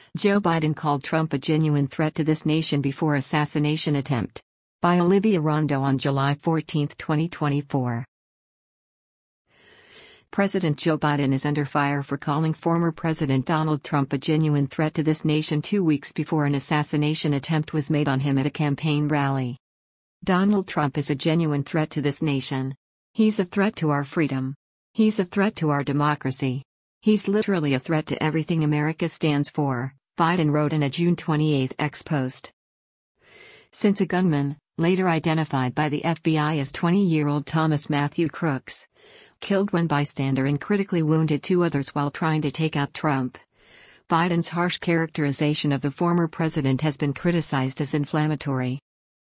Joe Biden called Trump a genuine threat to this nation before assassination attempt. By Olivia Rondo on July 14, 2024. President Joe Biden is under fire for calling former President Donald Trump a genuine threat to this nation 2 weeks before an assassination attempt was made on him at a campaign rally. Donald Trump is a genuine threat to this nation. He's a threat to our freedom. He's a threat to our democracy. He's literally a threat to everything America stands for, Biden wrote in a June 28 X post. Since a gunman, later identified by the FBI as 20-year-old Thomas Matthew Crooks, killed one bystander and critically wounded 2 others while trying to take out Trump, Biden's harsh characterization of the former president has been criticized as inflammatory.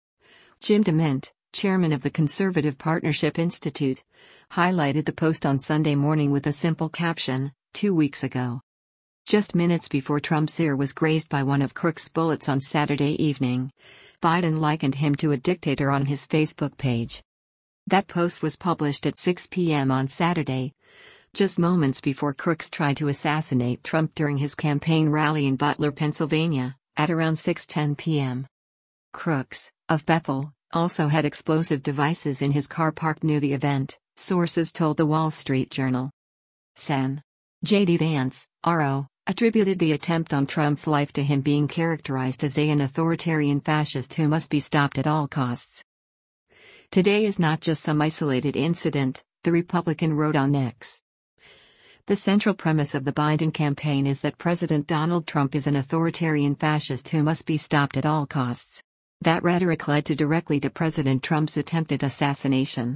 Jim DeMint, chairman of the Conservative Partnership Institute, highlighted the post on Sunday morning with a simple caption, 2 weeks ago. Just minutes before Trump's ear was grazed by one of Crooks' bullets on Saturday evening, Biden likened him to a dictator on his Facebook page. That post was published at 6 p.m. on Saturday, just moments before Crooks tried to assassinate Trump during his campaign rally in Butler, Pennsylvania, at around 6:10 p.m. Crooks, of Bethel, also had explosive devices in his car parked near the event, sources told the Wall Street Journal. Sen. J.D. Vance, R.O., attributed the attempt on Trump's life to him being characterized as an authoritarian fascist who must be stopped at all costs. Today is not just some isolated incident, the Republican wrote on X. The central premise of the Biden campaign is that President Donald Trump is an authoritarian fascist who must be stopped at all costs. That rhetoric led directly to President Trump's attempted assassination.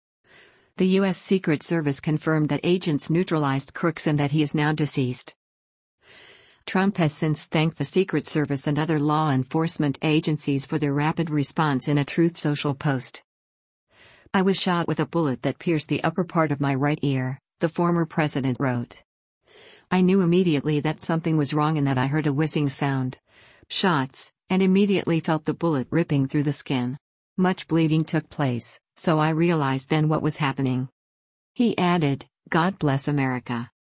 The U.S. Secret Service confirmed that agents neutralized Crooks and that he is now deceased. Trump has since thanked the Secret Service and other law enforcement agencies for their rapid response in a Truth Social post. I was shot with a bullet that pierced the upper part of my right ear, the former president wrote. I knew immediately that something was wrong and that I heard a whizzing sound. Shots, and immediately felt the bullet ripping through the skin. Much bleeding took place, so I realized then what was happening. He added, God bless America.